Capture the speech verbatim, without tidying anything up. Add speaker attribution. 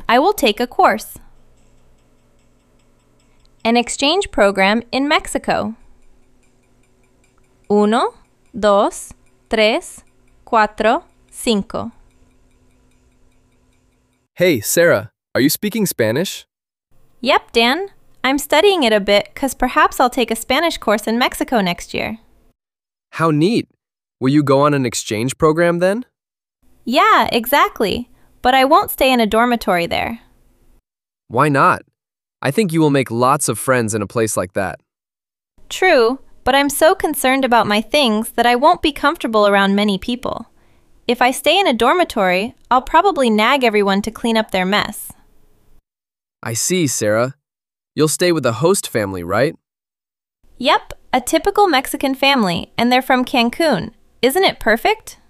Speaker 1: I will take a course. An exchange program in Mexico. Uno, dos, tres, cuatro, cinco.
Speaker 2: Hey, Sarah, are you speaking Spanish?
Speaker 1: Yep, Dan. I'm studying it a bit because perhaps I'll take a Spanish course in Mexico next year.
Speaker 2: How neat. Will you go on an exchange program then?
Speaker 1: Yeah, exactly. But I won't stay in a dormitory there.
Speaker 2: Why not? I think you will make lots of friends in a place like that.
Speaker 1: True, but I'm so concerned about my things that I won't be comfortable around many people. If I stay in a dormitory, I'll probably nag everyone to clean up their mess.
Speaker 2: I see, Sarah. You'll stay with a host family, right?
Speaker 1: Yep, a typical Mexican family, and they're from Cancun. Isn't it perfect?